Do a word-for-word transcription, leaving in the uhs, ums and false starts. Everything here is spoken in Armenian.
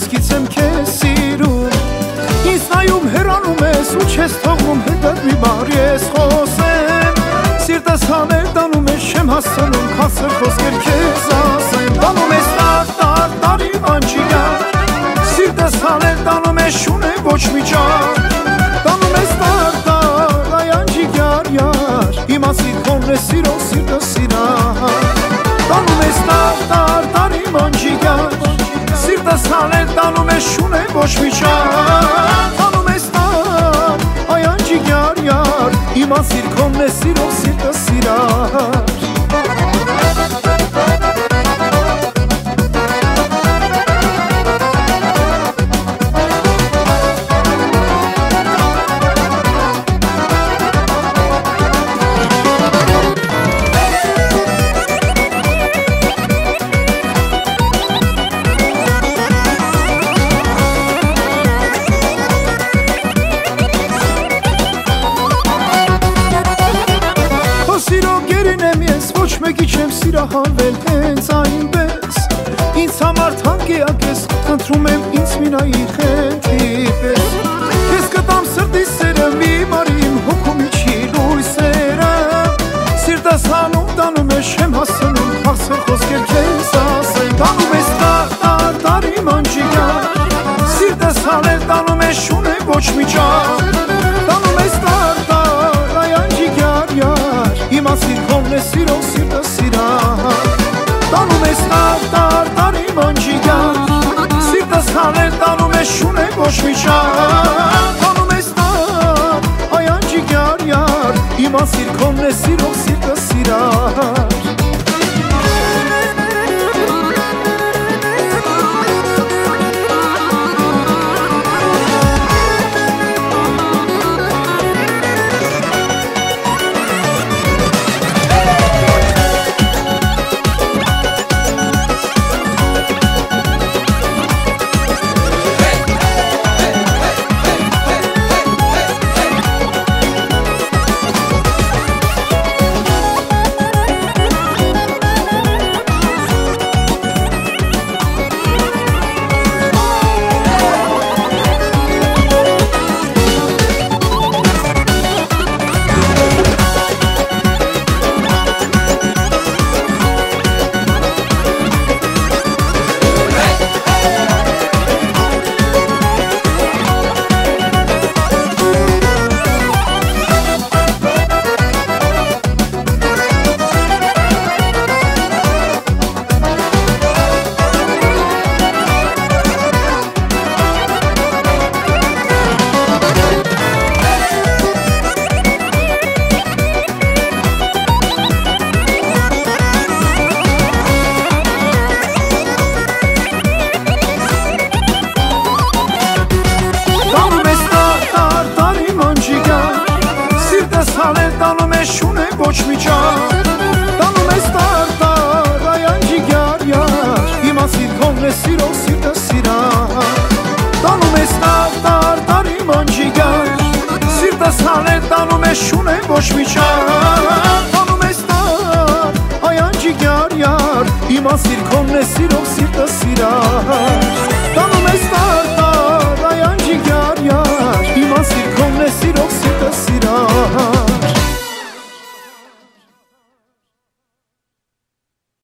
խոսքից եմ քեզ սիրում, ինձ նայում հեռանում ես ու չես թողնում հետդ մի բառ ես խոսեմ, սիրտս հանել տանում ես չեմ հասցնում քասր խոսքեր քեզ ասեմ, տանում ես տար տար տարի անջիար, սիրտս հանել տանում ես շունե ոչ մի ճար, տանում ես տար տար այ անջիար յար, իմացիր քոնն է սիրո սիրտս սիրահար, տանում ես տար տար տարի անջիար, սիրտս հանել տանում ես շունե ոչ մի ճար, տանում ես տար այ անջիար յար, իմացիր քոնն է սիրո սիրտս սիրահար. Մեկի չեմ սիրահարվել հենց այնպես, ինձ համար թանկեակ ես, խնդրում եմ ինձ մի նայիր խենթի պես, ես կտամ սրտի սերը մի մարիմ հոգում իջի լույսերը, սիրտս հանում տանում ես չեմ հասցնում հասել խոսքեր քեզ ասեմ, տանում ես տար տար տարի անջիար, սիրտս հանել տանում ես շունե ոչ մի ճար, տանում ես տար տար այ անջիար յար, իմացիր քոնն է սիրո սիրտս սիրահար, տանում ես տար տար տարի անջիար, սիրտս հանել տանում ես շունե ոչ մի ճար, տանում ես տար այ անջիար յար, իմացիր քոնն է սիրո սիրտս սիրահար. Տանում ես շունե ոչ մի ճար, տանում ես տար տար այ անջիար յար, իմացիր քոնն է սիրո սիրտս սիրահար, տանում ես տար տար տարի անջիար, սիրտս հանել տանում ես շունե ոչ մի ճար, տանում ես տար այ անջիար յար, իմացիր քոնն է սիրո սիրտս սիրահար.